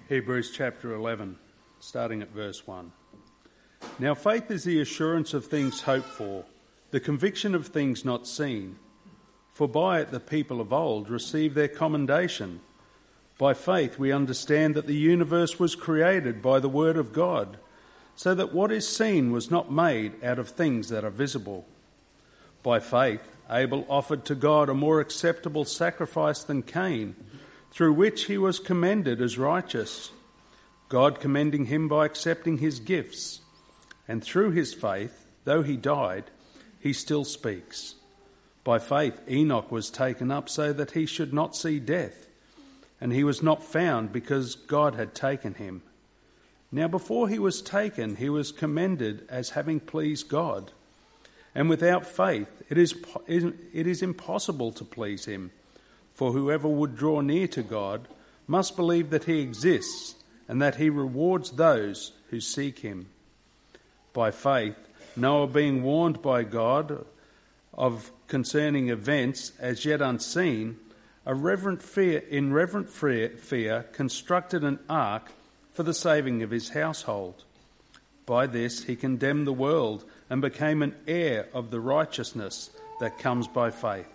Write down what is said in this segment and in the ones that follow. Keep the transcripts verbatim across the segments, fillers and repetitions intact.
Hebrews chapter eleven, starting at verse one. Now faith is the assurance of things hoped for, the conviction of things not seen. For by it the people of old received their commendation. By faith we understand that the universe was created by the word of God, so that what is seen was not made out of things that are visible. By faith Abel offered to God a more acceptable sacrifice than Cain, through which he was commended as righteous, God commending him by accepting his gifts. And through his faith, though he died, he still speaks. By faith Enoch was taken up so that he should not see death, and he was not found because God had taken him. Now before he was taken, he was commended as having pleased God. And without faith it is, it is impossible to please him. For whoever would draw near to God must believe that he exists and that he rewards those who seek him. By faith, Noah, being warned by God of concerning events as yet unseen, a reverent fear, in reverent fear, fear constructed an ark for the saving of his household. By this he condemned the world and became an heir of the righteousness that comes by faith.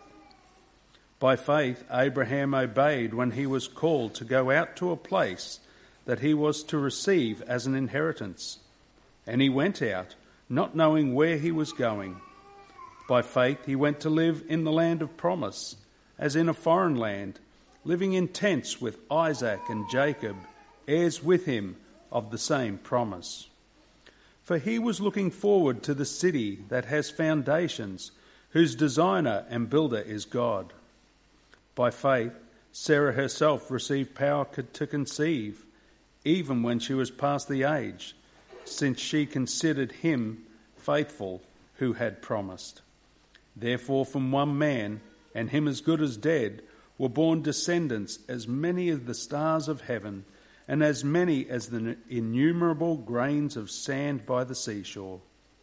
By faith, Abraham obeyed when he was called to go out to a place that he was to receive as an inheritance. And he went out, not knowing where he was going. By faith, he went to live in the land of promise, as in a foreign land, living in tents with Isaac and Jacob, heirs with him of the same promise. For he was looking forward to the city that has foundations, whose designer and builder is God. By faith, Sarah herself received power to conceive, even when she was past the age, since she considered him faithful who had promised. Therefore, from one man, and him as good as dead, were born descendants as many as the stars of heaven, and as many as the innumerable grains of sand by the seashore.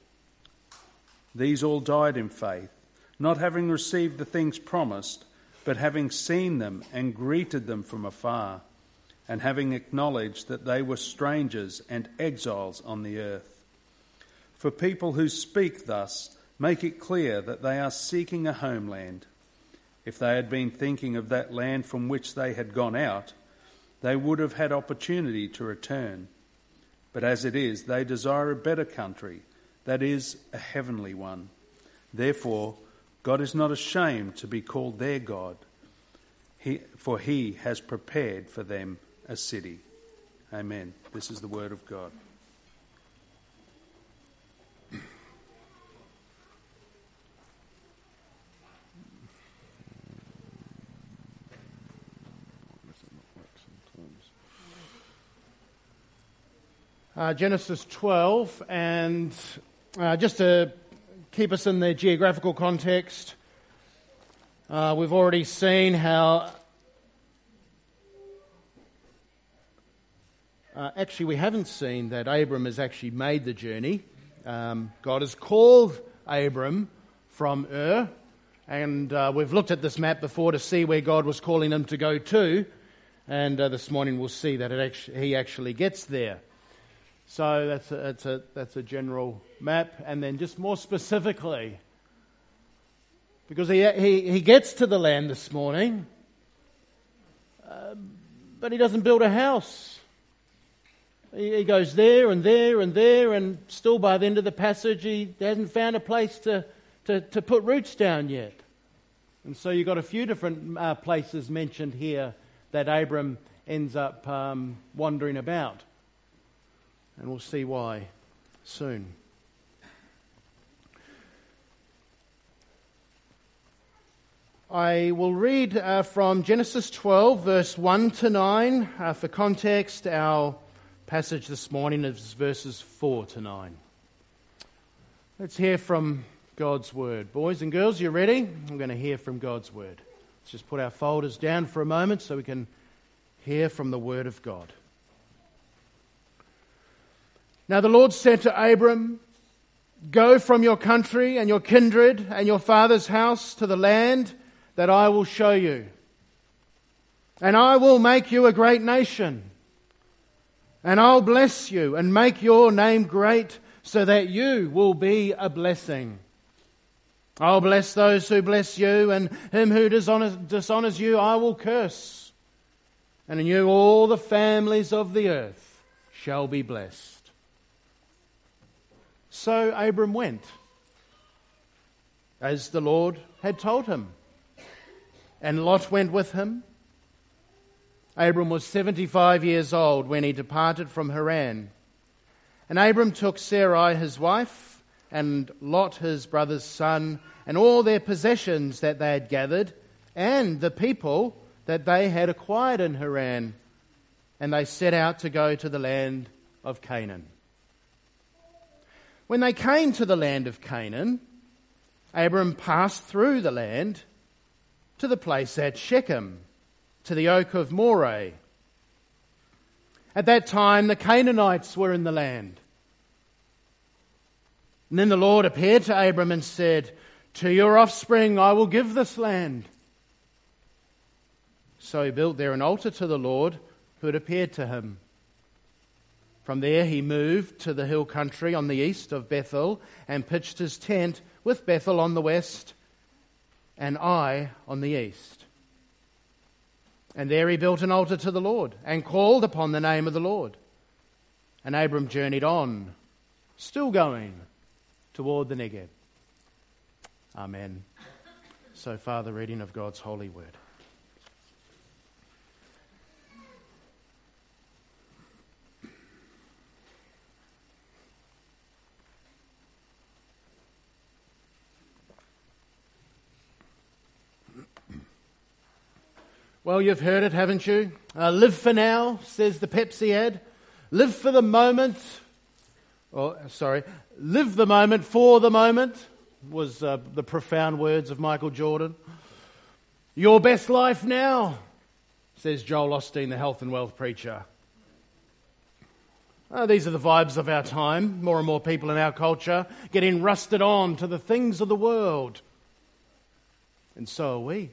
These all died in faith, not having received the things promised, but having seen them and greeted them from afar, and having acknowledged that they were strangers and exiles on the earth. For people who speak thus make it clear that they are seeking a homeland. If they had been thinking of that land from which they had gone out, they would have had opportunity to return. But as it is, they desire a better country, that is, a heavenly one. Therefore, God is not ashamed to be called their God, he, for he has prepared for them a city. Amen. This is the word of God. Uh, Genesis twelve, and uh, just to keep us in the geographical context, uh, we've already seen how, uh, actually we haven't seen that Abram has actually made the journey. Um, God has called Abram from Ur, and uh, we've looked at this map before to see where God was calling him to go to, and uh, this morning we'll see that it actually, he actually gets there. So that's a, that's a that's a general map, and then just more specifically, because he he, he gets to the land this morning, uh, but he doesn't build a house. He, he goes there and there and there, and still by the end of the passage, he hasn't found a place to to, to put roots down yet. And so you've got a few different uh, places mentioned here that Abram ends up um, wandering about. And we'll see why soon. I will read uh, from Genesis twelve, verse one to nine. Uh, for context, our passage this morning is verses four to nine. Let's hear from God's word. Boys and girls, you ready? I'm going to hear from God's word. Let's just put our folders down for a moment so we can hear from the word of God. Now the Lord said to Abram, "Go from your country and your kindred and your father's house to the land that I will show you. And I will make you a great nation. And I'll bless you and make your name great so that you will be a blessing. I'll bless those who bless you, and him who dishonors, dishonors you I will curse. And in you all the families of the earth shall be blessed. So Abram went, as the Lord had told him. And Lot went with him. Abram was seventy-five years old when he departed from Haran. And Abram took Sarai his wife, and Lot his brother's son, and all their possessions that they had gathered, and the people that they had acquired in Haran. And they set out to go to the land of Canaan. When they came to the land of Canaan, Abram passed through the land to the place at Shechem, to the oak of Moreh. At that time, the Canaanites were in the land. And then the Lord appeared to Abram and said, "To your offspring I will give this land." So he built there an altar to the Lord who had appeared to him. From there he moved to the hill country on the east of Bethel and pitched his tent with Bethel on the west and Ai on the east. And there he built an altar to the Lord and called upon the name of the Lord. And Abram journeyed on, still going toward the Negev. Amen. So far, the reading of God's holy word. Well, you've heard it, haven't you? Uh, live for now, says the Pepsi ad. Live for the moment. Oh, sorry. Live the moment for the moment was uh, the profound words of Michael Jordan. Your best life now, says Joel Osteen, the health and wealth preacher. Oh, these are the vibes of our time. More and more people in our culture getting rusted on to the things of the world. And so are we.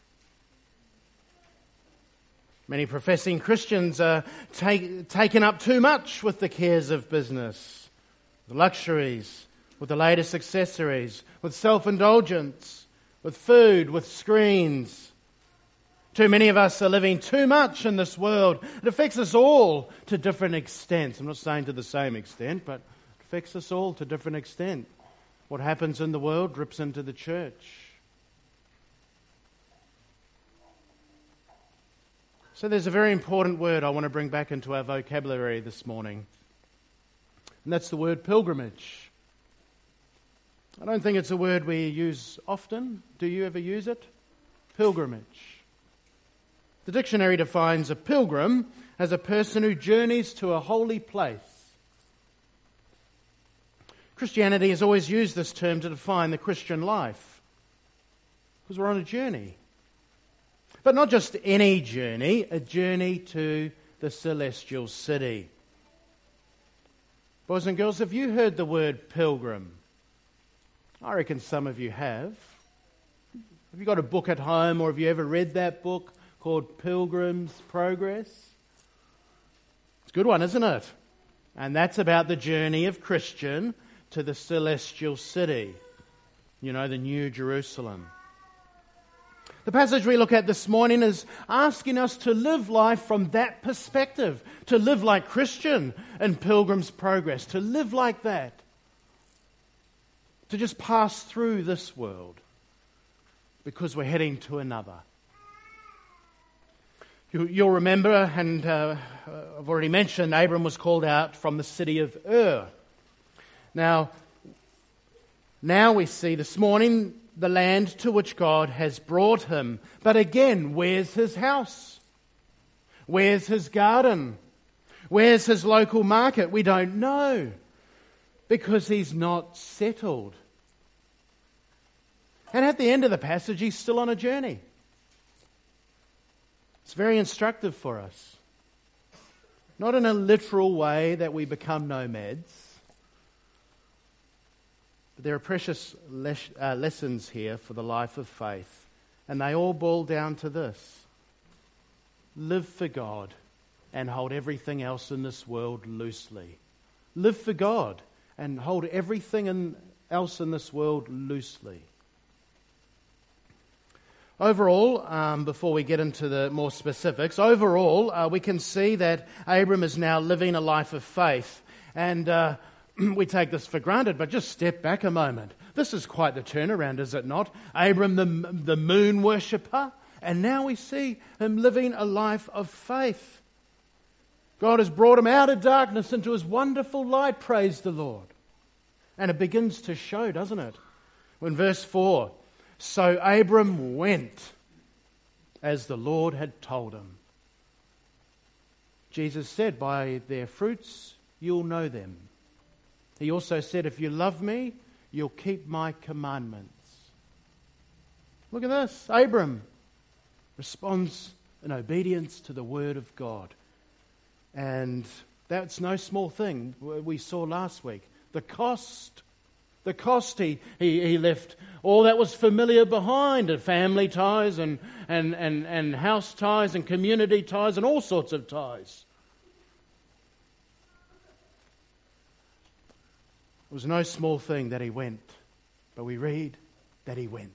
Many professing Christians are take, taken up too much with the cares of business, the luxuries, with the latest accessories, with self-indulgence, with food, with screens. Too many of us are living too much in this world. It affects us all to different extents. I'm not saying to the same extent, but it affects us all to different extent. What happens in the world drips into the church. So there's a very important word I want to bring back into our vocabulary this morning. And that's the word pilgrimage. I don't think it's a word we use often. Do you ever use it? Pilgrimage. The dictionary defines a pilgrim as a person who journeys to a holy place. Christianity has always used this term to define the Christian life, because we're on a journey. But not just any journey, a journey to the celestial city. Boys and girls, have you heard the word pilgrim? I reckon some of you have. Have you got a book at home, or have you ever read that book called Pilgrim's Progress? It's a good one, isn't it? And that's about the journey of Christian to the celestial city. You know, the New Jerusalem. The passage we look at this morning is asking us to live life from that perspective, to live like Christian in Pilgrim's Progress, to live like that, to just pass through this world because we're heading to another. You, you'll remember, and uh, I've already mentioned, Abram was called out from the city of Ur. Now, now we see this morning the land to which God has brought him. But again, where's his house? Where's his garden? Where's his local market? We don't know, because he's not settled. And at the end of the passage, he's still on a journey. It's very instructive for us. Not in a literal way that we become nomads. But there are precious les- uh, lessons here for the life of faith. And they all boil down to this. Live for God and hold everything else in this world loosely. Live for God and hold everything in, else in this world loosely. Overall, um, before we get into the more specifics, overall uh, we can see that Abram is now living a life of faith. And uh, we take this for granted, but just step back a moment. This is quite the turnaround, is it not? Abram, the, the moon worshipper, and now we see him living a life of faith. God has brought him out of darkness into his wonderful light, praise the Lord. And it begins to show, doesn't it? When verse four, so Abram went as the Lord had told him. Jesus said, by their fruits you'll know them. He also said, if you love me, you'll keep my commandments. Look at this. Abram responds in obedience to the word of God. And that's no small thing. We saw last week. The cost. The cost he, he, he left all that was familiar behind, and family ties and, and, and, and house ties and community ties and all sorts of ties. It was no small thing that he went, but we read that he went.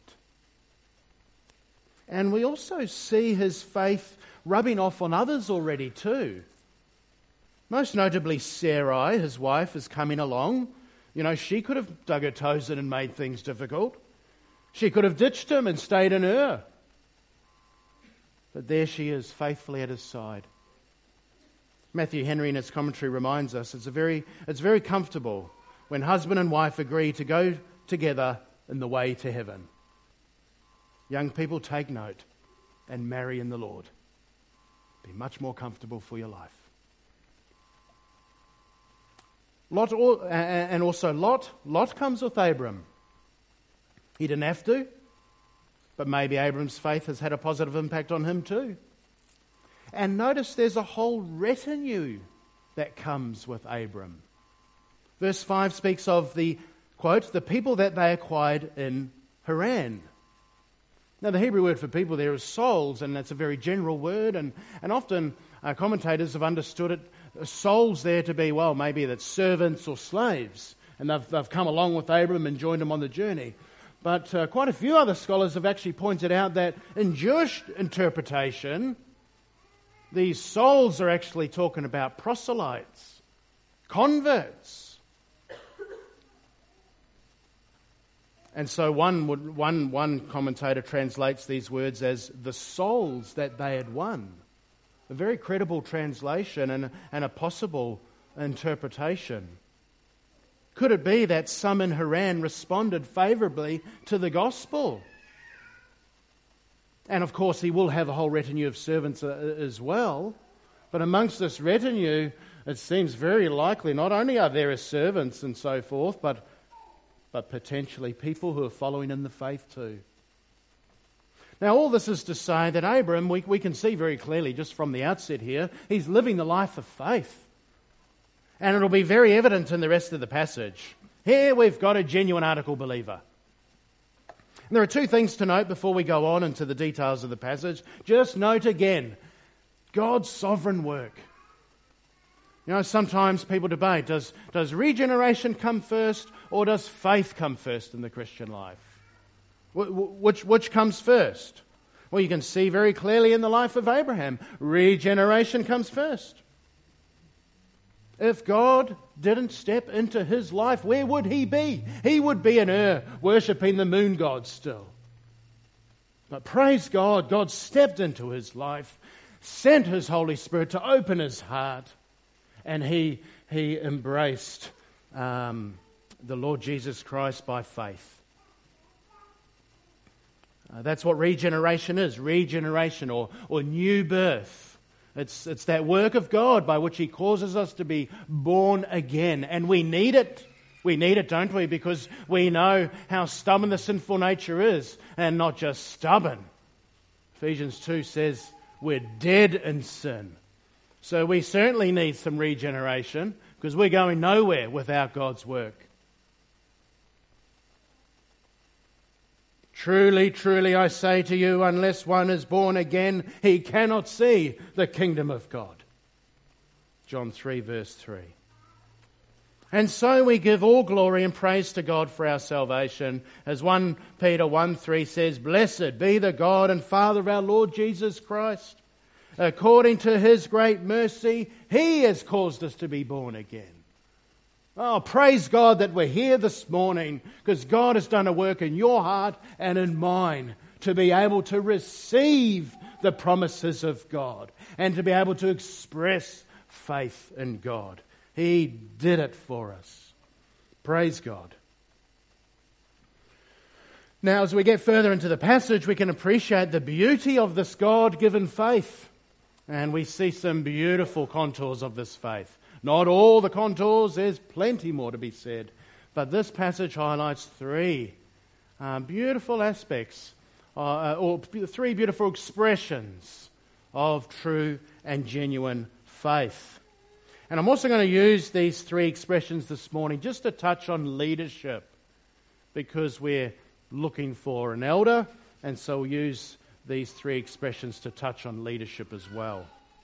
And we also see his faith rubbing off on others already too. Most notably Sarai, his wife, is coming along. You know, she could have dug her toes in and made things difficult. She could have ditched him and stayed in Ur. But there she is, faithfully at his side. Matthew Henry in his commentary reminds us it's a very, it's very comfortable when husband and wife agree to go together in the way to heaven. Young people, take note and marry in the Lord. Be much more comfortable for your life. Lot, and also Lot, Lot comes with Abram. He didn't have to, but maybe Abram's faith has had a positive impact on him too. And notice there's a whole retinue that comes with Abram. Verse five speaks of the, quote, the people that they acquired in Haran. Now the Hebrew word for people there is souls, and that's a very general word, and, and often uh, commentators have understood it, souls there to be, well, maybe that's servants or slaves, and they've, they've come along with Abram and joined him on the journey. But uh, quite a few other scholars have actually pointed out that in Jewish interpretation, these souls are actually talking about proselytes, converts. And so one would, one one commentator translates these words as the souls that they had won. A very credible translation and, and a possible interpretation. Could it be that some in Haran responded favourably to the gospel? And of course he will have a whole retinue of servants as well. But amongst this retinue, it seems very likely not only are there as servants and so forth, but but potentially people who are following in the faith too. Now all this is to say that Abram, we, we can see very clearly just from the outset here, he's living the life of faith. And it'll be very evident in the rest of the passage. Here we've got a genuine article believer. And there are two things to note before we go on into the details of the passage. Just note again, God's sovereign work. You know, sometimes people debate, does, does regeneration come first or does faith come first in the Christian life? Wh- which, which comes first? Well, you can see very clearly in the life of Abraham, regeneration comes first. If God didn't step into his life, where would he be? He would be in Ur, worshipping the moon god still. But praise God, God stepped into his life, sent his Holy Spirit to open his heart, and he, he embraced um, the Lord Jesus Christ by faith. Uh, that's what regeneration is, regeneration or, or new birth. It's, it's that work of God by which he causes us to be born again. And we need it. We need it, don't we? Because we know how stubborn the sinful nature is. And not just stubborn. Ephesians two says we're dead in sin. So we certainly need some regeneration because we're going nowhere without God's work. Truly, truly, I say to you, unless one is born again, he cannot see the kingdom of God. John three, verse three. And so we give all glory and praise to God for our salvation. As First Peter one three says, "Blessed be the God and Father of our Lord Jesus Christ. According to his great mercy, he has caused us to be born again." Oh, praise God that we're here this morning, because God has done a work in your heart and in mine to be able to receive the promises of God and to be able to express faith in God. He did it for us. Praise God. Now, as we get further into the passage, we can appreciate the beauty of this God-given faith. And we see some beautiful contours of this faith. Not all the contours, there's plenty more to be said. But this passage highlights three uh, beautiful aspects, uh, or three beautiful expressions of true and genuine faith. And I'm also going to use these three expressions this morning just to touch on leadership, because we're looking for an elder, and so we'll use these three expressions to touch on leadership as well.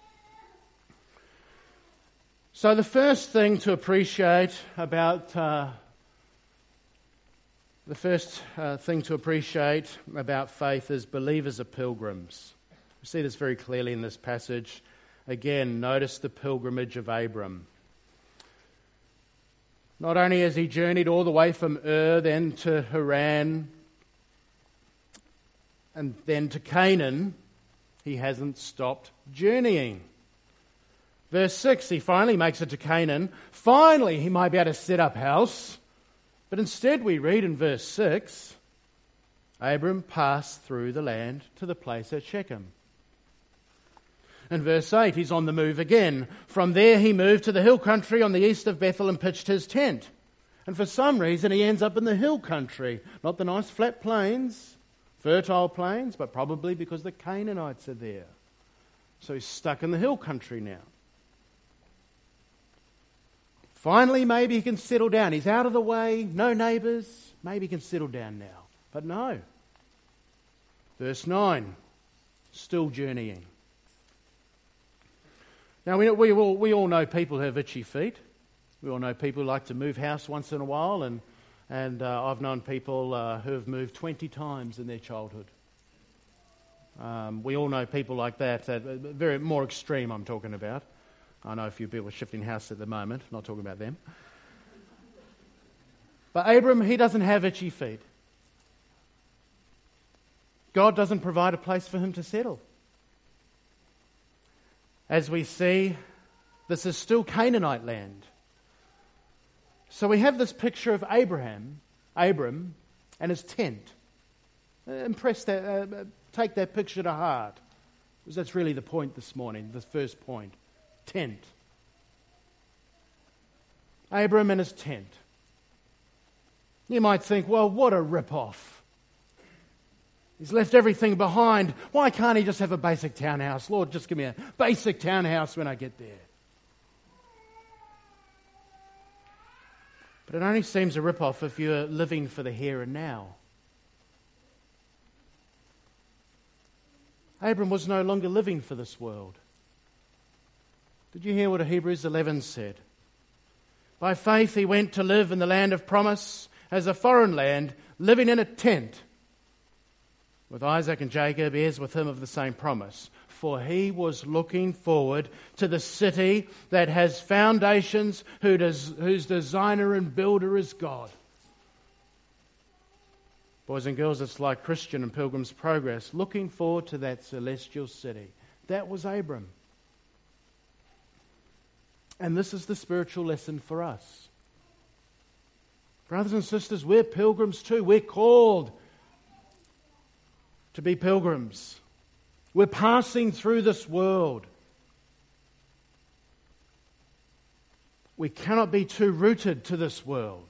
So the first thing to appreciate about uh, the first uh, thing to appreciate about faith is believers are pilgrims. We see this very clearly in this passage. Again, notice the pilgrimage of Abram. Not only has he journeyed all the way from Ur, then to Haran, and then to Canaan, he hasn't stopped journeying. Verse six, he finally makes it to Canaan. Finally, he might be able to set up house. But instead we read in verse six, Abram passed through the land to the place at Shechem. In verse eight, he's on the move again. From there he moved to the hill country on the east of Bethel and pitched his tent. And for some reason he ends up in the hill country. Not the nice flat plains, fertile plains, but probably because the Canaanites are there. So he's stuck in the hill country now. Finally, maybe he can settle down. He's out of the way, no neighbours. Maybe he can settle down now. But no. Verse nine, still journeying. Now, we, we, all, we all know people who have itchy feet. We all know people who like to move house once in a while, and, and uh, I've known people uh, who have moved twenty times in their childhood. Um, we all know people like that, uh, very more extreme I'm talking about. I know a few people are shifting house at the moment, not talking about them. But Abram, he doesn't have itchy feet. God doesn't provide a place for him to settle. As we see, this is still Canaanite land. So we have this picture of Abraham, Abram, and his tent. Impress that, uh, take that picture to heart, because that's really the point this morning, the first point. Tent. Abram and his tent. You might think, well, what a rip-off. He's left everything behind. Why can't he just have a basic townhouse? Lord, just give me a basic townhouse when I get there. But it only seems a rip-off if you're living for the here and now. Abram was no longer living for this world. Did you hear what Hebrews eleven said? By faith he went to live in the land of promise as a foreign land, living in a tent with Isaac and Jacob, heirs with him of the same promise. For he was looking forward to the city that has foundations, who does, whose designer and builder is God. Boys and girls, it's like Christian and Pilgrim's Progress, looking forward to that celestial city. That was Abram. And this is the spiritual lesson for us. Brothers and sisters, we're pilgrims too. We're called to be pilgrims. We're passing through this world. We cannot be too rooted to this world.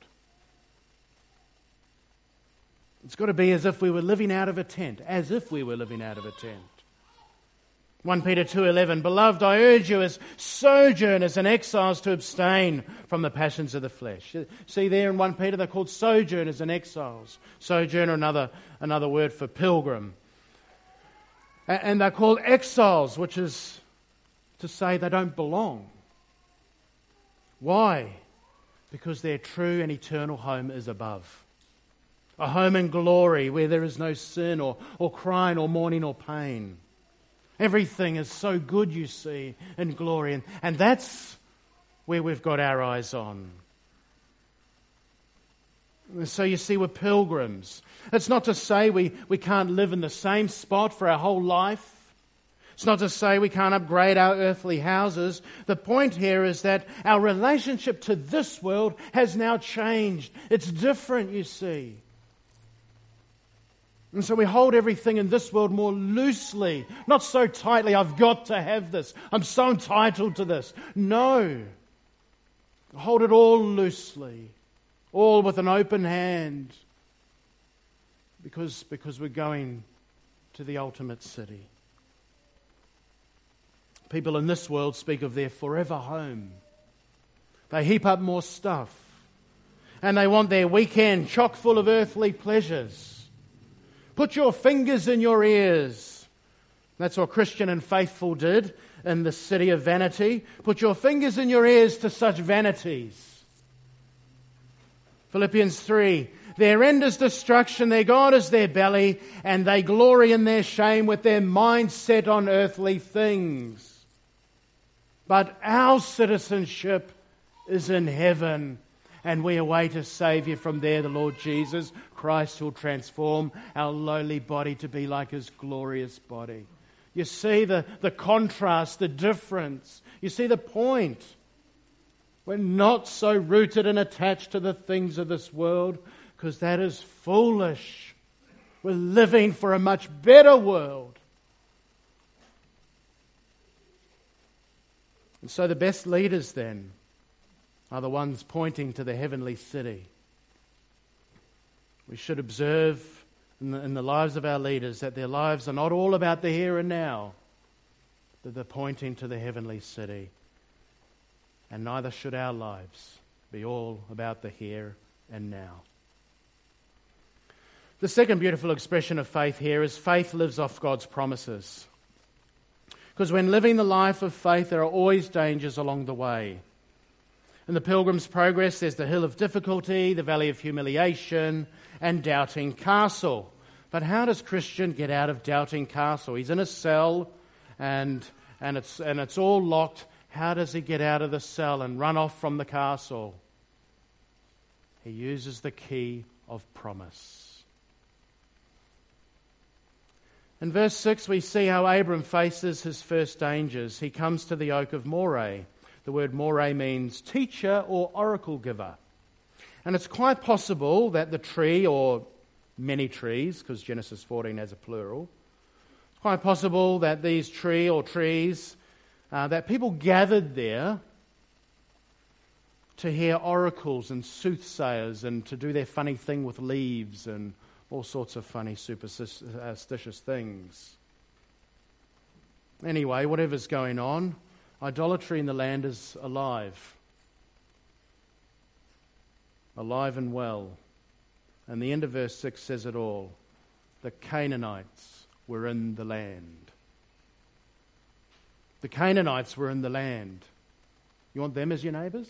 It's got to be as if we were living out of a tent, as if we were living out of a tent. First Peter two eleven, Beloved, I urge you as sojourners and exiles to abstain from the passions of the flesh. See there in First Peter, they're called sojourners and exiles. Sojourner, another, another word for pilgrim. And they're called exiles, which is to say they don't belong. Why? Because their true and eternal home is above. A home in glory where there is no sin or, or crying or mourning or pain. Everything is so good, you see, in glory. And, and that's where we've got our eyes on. And so you see, we're pilgrims. It's not to say we, we can't live in the same spot for our whole life. It's not to say we can't upgrade our earthly houses. The point here is that our relationship to this world has now changed. It's different, you see. And so we hold everything in this world more loosely, not so tightly, I've got to have this, I'm so entitled to this. No. Hold it all loosely, all with an open hand, because, because we're going to the ultimate city. People in this world speak of their forever home. They heap up more stuff, and they want their weekend chock full of earthly pleasures. Put your fingers in your ears. That's what Christian and Faithful did in the city of vanity. Put your fingers in your ears to such vanities. Philippians three. Their end is destruction, their God is their belly, and they glory in their shame with their minds set on earthly things. But our citizenship is in heaven, and we await a Saviour from there, the Lord Jesus Christ, who will transform our lowly body to be like His glorious body. You see the, the contrast, the difference. You see the point. We're not so rooted and attached to the things of this world, because that is foolish. We're living for a much better world. And so the best leaders then are the ones pointing to the heavenly city. We should observe in the, in the lives of our leaders that their lives are not all about the here and now, but they're pointing to the heavenly city. And neither should our lives be all about the here and now. The second beautiful expression of faith here is faith lives off God's promises. Because when living the life of faith, there are always dangers along the way. In the Pilgrim's Progress, there's the hill of difficulty, the valley of humiliation, and Doubting Castle. But how does Christian get out of Doubting Castle? He's in a cell, and and it's and it's all locked. How does he get out of the cell and run off from the castle? He uses the key of promise. In verse six, we see how Abram faces his first dangers. He comes to the oak of Moreh. The word Moreh means teacher or oracle giver. And it's quite possible that the tree, or many trees, because Genesis fourteen has a plural, it's quite possible that these tree or trees, uh, that people gathered there to hear oracles and soothsayers and to do their funny thing with leaves and all sorts of funny superstitious things. Anyway, whatever's going on, idolatry in the land is alive. Alive and well. And the end of verse six says it all. The Canaanites were in the land. The Canaanites were in the land. You want them as your neighbours?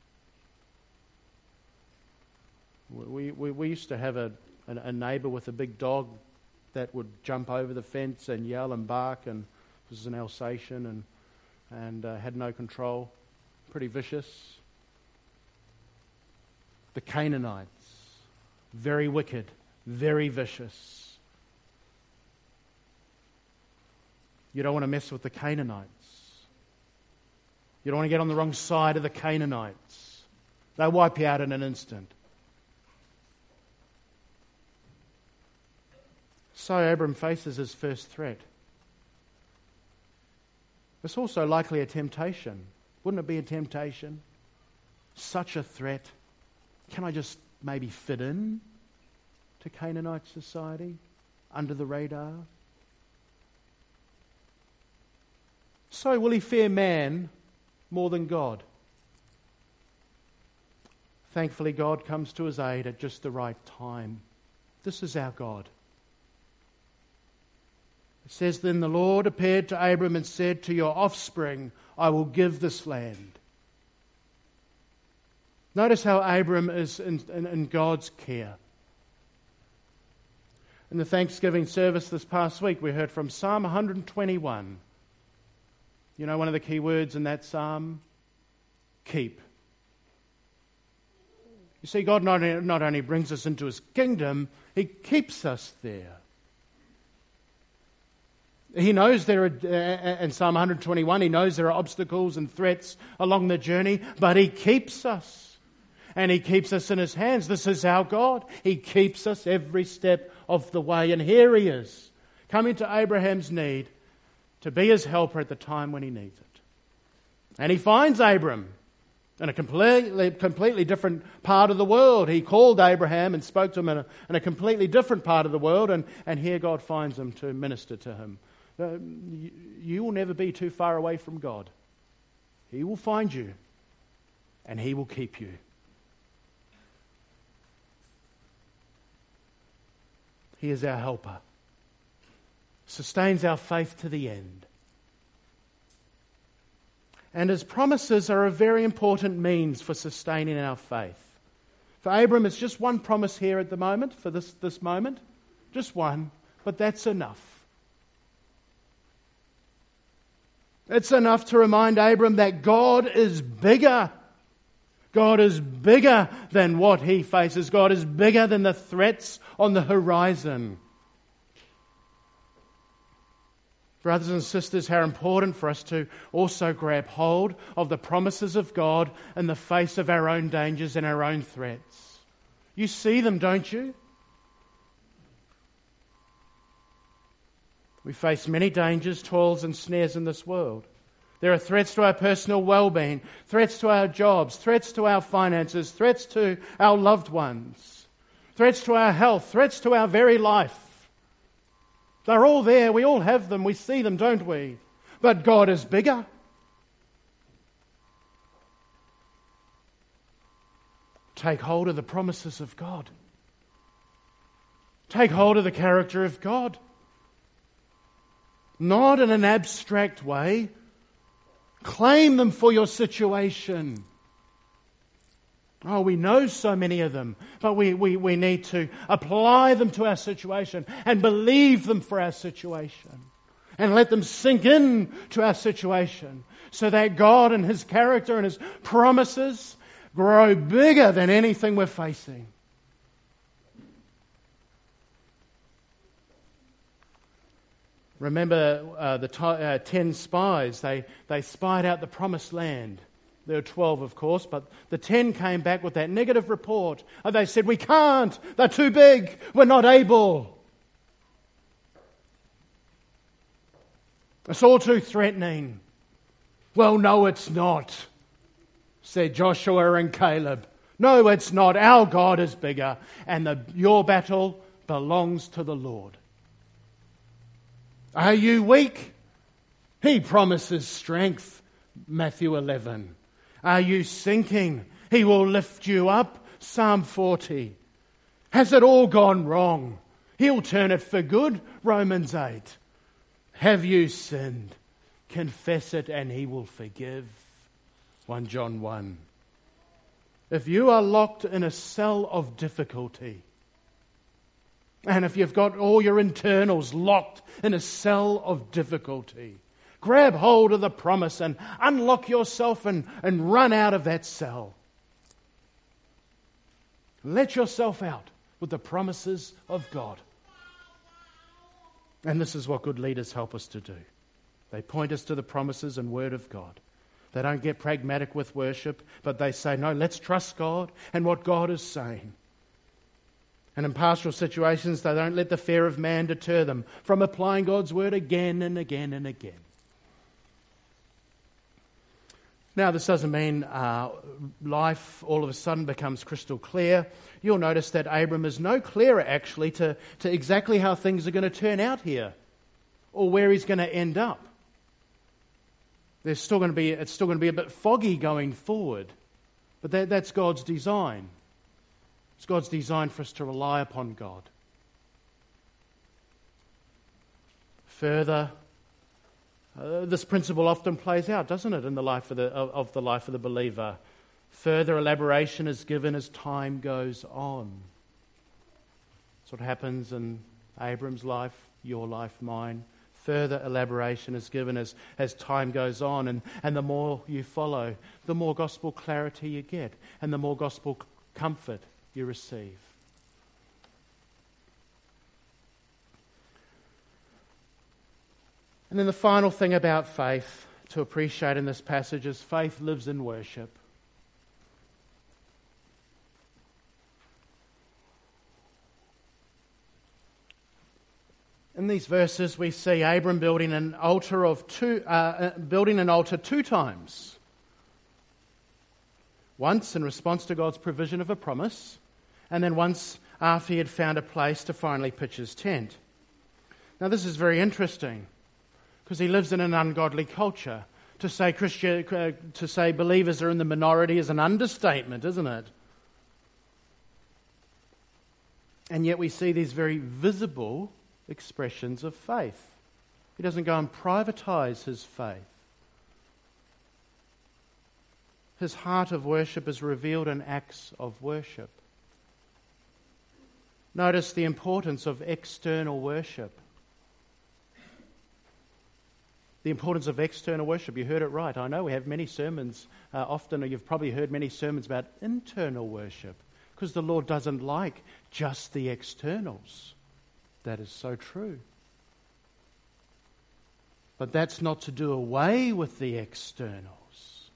We, we, we used to have a, a, a neighbour with a big dog that would jump over the fence and yell and bark, and this was an Alsatian, and and uh, had no control. Pretty vicious. The Canaanites, very wicked, very vicious. You don't want to mess with the Canaanites. You don't want to get on the wrong side of the Canaanites. They'll wipe you out in an instant. So Abram faces his first threat. It's also likely a temptation. Wouldn't it be a temptation? Such a threat. Can I just maybe fit in to Canaanite society under the radar? So will he fear man more than God? Thankfully, God comes to his aid at just the right time. This is our God. It says, then the Lord appeared to Abram and said, to your offspring I will give this land. Notice how Abram is in, in, in God's care. In the Thanksgiving service this past week, we heard from Psalm one twenty-one. You know one of the key words in that psalm? Keep. You see, God not, not only brings us into His kingdom, He keeps us there. He knows there are, uh, in Psalm one twenty-one, He knows there are obstacles and threats along the journey, but He keeps us. And He keeps us in His hands. This is our God. He keeps us every step of the way. And here He is, coming to Abraham's need to be his helper at the time when he needs it. And He finds Abram in a completely, completely different part of the world. He called Abraham and spoke to him in a, in a completely different part of the world. And, and here God finds him to minister to him. Uh, you, you will never be too far away from God. He will find you and He will keep you. He is our helper. Sustains our faith to the end. And His promises are a very important means for sustaining our faith. For Abram, it's just one promise here at the moment, for this, this moment. Just one, but that's enough. It's enough to remind Abram that God is bigger. God is bigger than what he faces. God is bigger than the threats on the horizon. Brothers and sisters, how important for us to also grab hold of the promises of God in the face of our own dangers and our own threats. You see them, don't you? We face many dangers, toils and snares in this world. There are threats to our personal well-being, threats to our jobs, threats to our finances, threats to our loved ones, threats to our health, threats to our very life. They're all there. We all have them. We see them, don't we? But God is bigger. Take hold of the promises of God. Take hold of the character of God. Not in an abstract way. Claim them for your situation. Oh, we know so many of them, but we, we, we need to apply them to our situation and believe them for our situation and let them sink in to our situation so that God and His character and His promises grow bigger than anything we're facing. Remember uh, the t- uh, ten spies, they, they spied out the promised land. There were twelve, of course, but the ten came back with that negative report. And they said, we can't, they're too big, we're not able. It's all too threatening. Well, no, it's not, said Joshua and Caleb. No, it's not. Our God is bigger, and the, your battle belongs to the Lord. Are you weak? He promises strength, Matthew eleven. Are you sinking? He will lift you up, Psalm forty. Has it all gone wrong? He'll turn it for good, Romans eight. Have you sinned? Confess it and He will forgive, First John one. If you are locked in a cell of difficulty, and if you've got all your internals locked in a cell of difficulty, grab hold of the promise and unlock yourself and, and run out of that cell. Let yourself out with the promises of God. And this is what good leaders help us to do. They point us to the promises and word of God. They don't get pragmatic with worship, but they say, no, let's trust God and what God is saying. And in pastoral situations, they don't let the fear of man deter them from applying God's word again and again and again. Now, this doesn't mean uh, life all of a sudden becomes crystal clear. You'll notice that Abram is no clearer, actually, to, to exactly how things are going to turn out here or where he's going to end up. There's still going to be, it's still going to be a bit foggy going forward, but that, that's God's design. It's God's design for us to rely upon God. Further, uh, this principle often plays out, doesn't it, in the life of the of, of the life of the believer? Further elaboration is given as time goes on. That's what happens in Abram's life, your life, mine. Further elaboration is given as, as time goes on, and, and the more you follow, the more gospel clarity you get, and the more gospel comfort you receive. And then the final thing about faith to appreciate in this passage is faith lives in worship. In these verses, we see Abram building an altar of two, uh, building an altar two times. Once in response to God's provision of a promise, and then once after he had found a place to finally pitch his tent. Now, this is very interesting because he lives in an ungodly culture. To say Christian, uh, to say believers are in the minority is an understatement, isn't it? And yet we see these very visible expressions of faith. He doesn't go and privatize his faith. His heart of worship is revealed in acts of worship. Notice the importance of external worship. The importance of external worship. You heard it right. I know we have many sermons, uh, often, or you've probably heard many sermons about internal worship, because the Lord doesn't like just the externals. That is so true. But that's not to do away with the externals.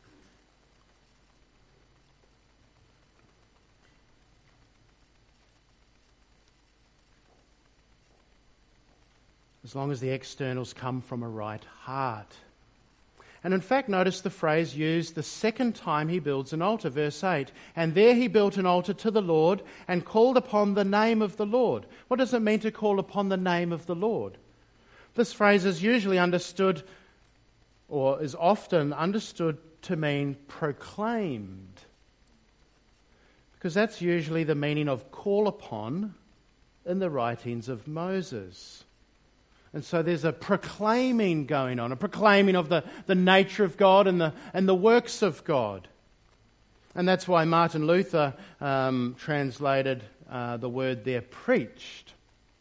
As long as the externals come from a right heart. And in fact, notice the phrase used the second time he builds an altar, verse eight. And there he built an altar to the Lord and called upon the name of the Lord. What does it mean to call upon the name of the Lord? This phrase is usually understood, or is often understood to mean proclaimed. Because that's usually the meaning of call upon in the writings of Moses. And so there's a proclaiming going on, a proclaiming of the, the nature of God and the and the works of God. And that's why Martin Luther um, translated uh, the word there, preached.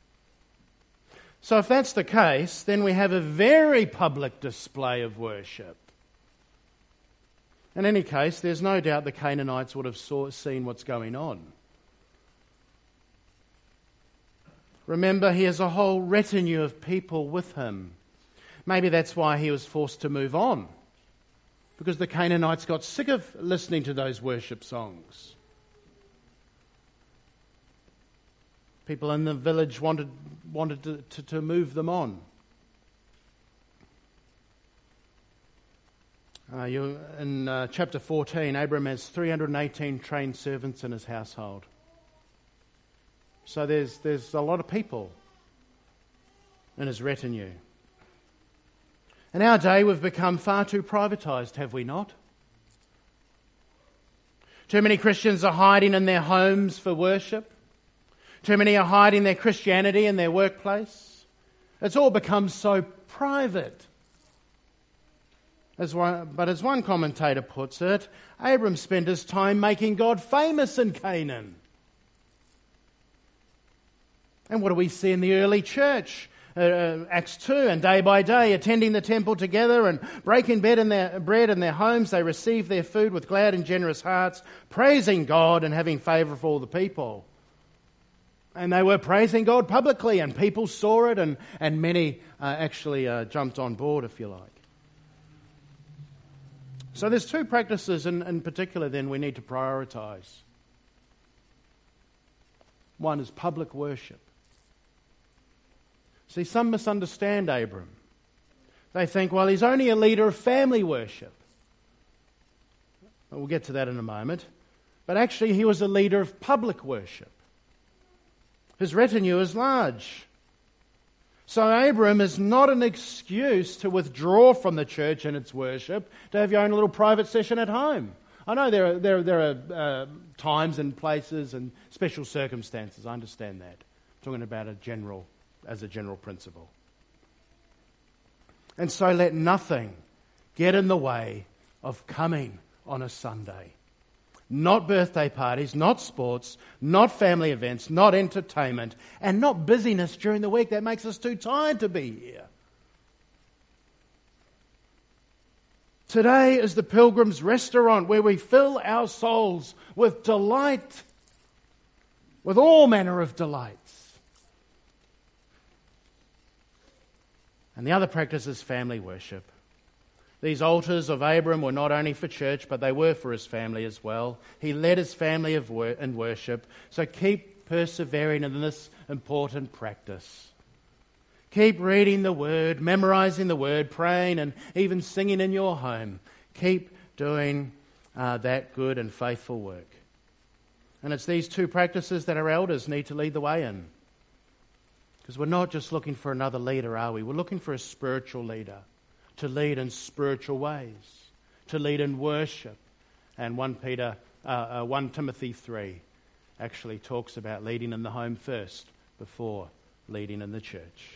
So if that's the case, then we have a very public display of worship. In any case, there's no doubt the Canaanites would have saw, seen what's going on. Remember, he has a whole retinue of people with him. Maybe that's why he was forced to move on, because the Canaanites got sick of listening to those worship songs. People in the village wanted wanted to, to, to move them on. Uh, you, in uh, chapter fourteen, Abram has three hundred eighteen trained servants in his household. So there's there's a lot of people in his retinue. In our day, we've become far too privatised, have we not? Too many Christians are hiding in their homes for worship. Too many are hiding their Christianity in their workplace. It's all become so private. As one, but as one commentator puts it, Abram spent his time making God famous in Canaan. And what do we see in the early church? Uh, Acts two, and day by day, attending the temple together and breaking bread in, their, bread in their homes, they received their food with glad and generous hearts, praising God and having favour for all the people. And they were praising God publicly, and people saw it, and, and many uh, actually uh, jumped on board, if you like. So there's two practices in, in particular then we need to prioritise. One is public worship. See, some misunderstand Abram. They think, well, he's only a leader of family worship. We'll get to that in a moment. But actually, he was a leader of public worship. His retinue is large. So Abram is not an excuse to withdraw from the church and its worship, to have your own little private session at home. I know there are, there, there are uh, times and places and special circumstances. I understand that. I'm talking about a general as a general principle. And so let nothing get in the way of coming on a Sunday not birthday parties, not sports, not family events, not entertainment, and not busyness during the week that makes us too tired to be here. Today is the Pilgrim's Restaurant, where we fill our souls with delight, with all manner of delights. And the other practice is family worship. These altars of Abram were not only for church, but they were for his family as well. He led his family of wor- in worship. So keep persevering in this important practice. Keep reading the Word, memorizing the Word, praying, and even singing in your home. Keep doing uh, that good and faithful work. And it's these two practices that our elders need to lead the way in. Because we're not just looking for another leader, are we? We're looking for a spiritual leader to lead in spiritual ways, to lead in worship. And First Peter, uh, uh, First Timothy three actually talks about leading in the home first before leading in the church.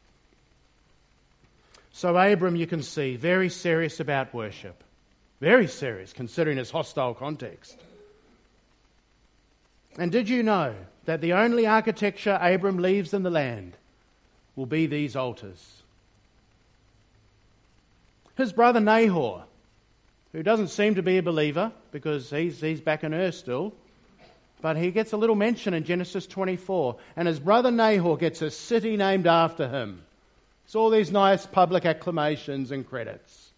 So Abram, you can see, very serious about worship. Very serious, considering his hostile context. And did you know that the only architecture Abram leaves in the land will be these altars? His brother Nahor, who doesn't seem to be a believer because he's, he's back in Ur still, but he gets a little mention in Genesis twenty-four, and his brother Nahor gets a city named after him. It's all these nice public acclamations and credits.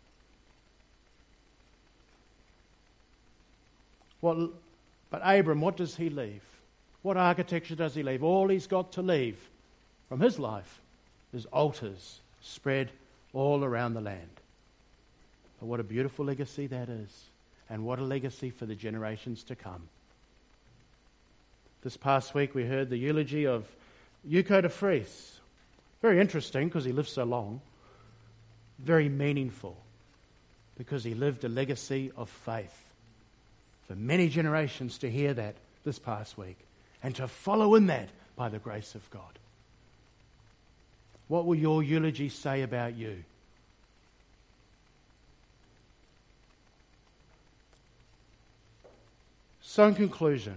What, but Abram, what does he leave? What architecture does he leave? All he's got to leave from his life is altars spread all around the land. But what a beautiful legacy that is. And what a legacy for the generations to come. This past week we heard the eulogy of Yuko de Vries. Very interesting because he lived so long. Very meaningful because he lived a legacy of faith. For many generations to hear that this past week and to follow in that by the grace of God. What will your eulogy say about you? So in conclusion,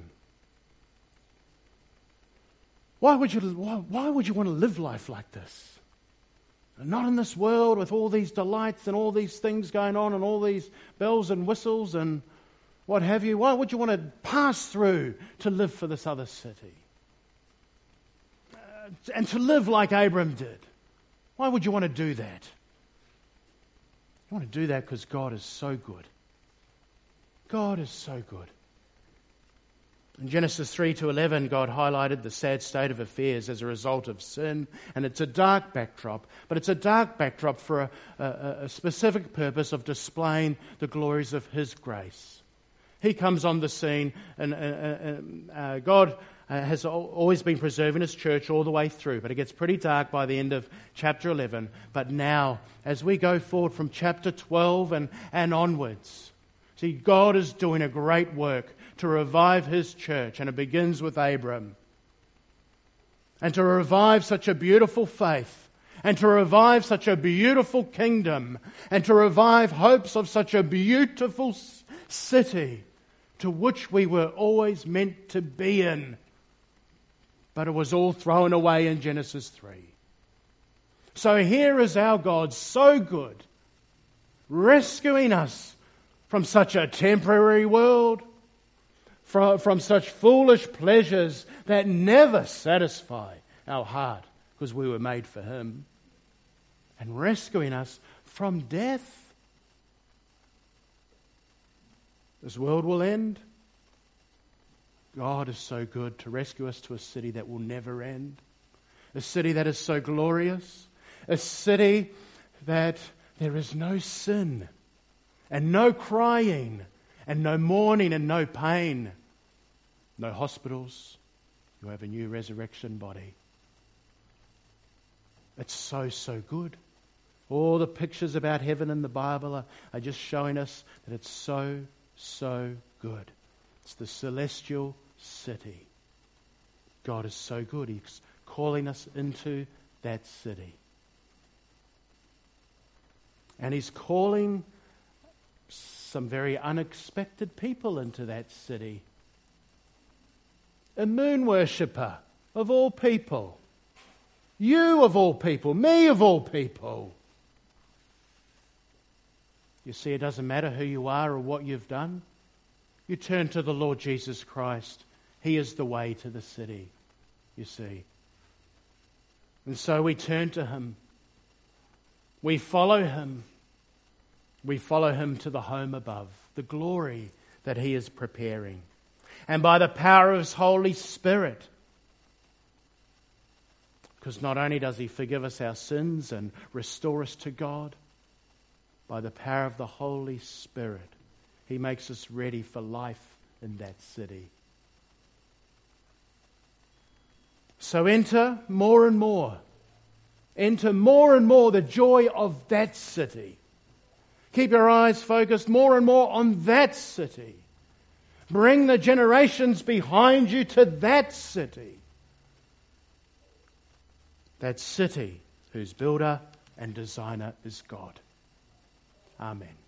why would you why, why would you want to live life like this? And not in this world with all these delights and all these things going on and all these bells and whistles and what have you. Why would you want to pass through to live for this other city? Uh, and to live like Abram did. Why would you want to do that? You want to do that because God is so good. God is so good. In Genesis three to eleven, God highlighted the sad state of affairs as a result of sin, and it's a dark backdrop, but it's a dark backdrop for a, a, a specific purpose of displaying the glories of His grace. He comes on the scene, and uh, uh, uh, God uh, has always been preserving His church all the way through, but it gets pretty dark by the end of chapter eleven. But now, as we go forward from chapter twelve and, and onwards, see, God is doing a great work to revive His church, and it begins with Abram. And to revive such a beautiful faith, and to revive such a beautiful kingdom, and to revive hopes of such a beautiful city to which we were always meant to be in. But it was all thrown away in Genesis three. So here is our God, so good, rescuing us from such a temporary world, From, from such foolish pleasures that never satisfy our heart because we were made for Him, and rescuing us from death. This world will end. God is so good to rescue us to a city that will never end, a city that is so glorious, a city that there is no sin and no crying and no mourning and no pain. No hospitals. You have a new resurrection body. It's so, so good. All the pictures about heaven in the Bible are, are just showing us that it's so, so good. It's the celestial city. God is so good. He's calling us into that city. And He's calling some very unexpected people into that city. A moon worshipper of all people. You of all people. Me of all people. You see, it doesn't matter who you are or what you've done. You turn to the Lord Jesus Christ. He is the way to the city, you see. And so we turn to Him. We follow Him. We follow Him to the home above, the glory that He is preparing. And by the power of His Holy Spirit, because not only does He forgive us our sins and restore us to God, by the power of the Holy Spirit, He makes us ready for life in that city. So enter more and more. Enter more and more the joy of that city. Keep your eyes focused more and more on that city. Bring the generations behind you to that city. That city whose builder and designer is God. Amen.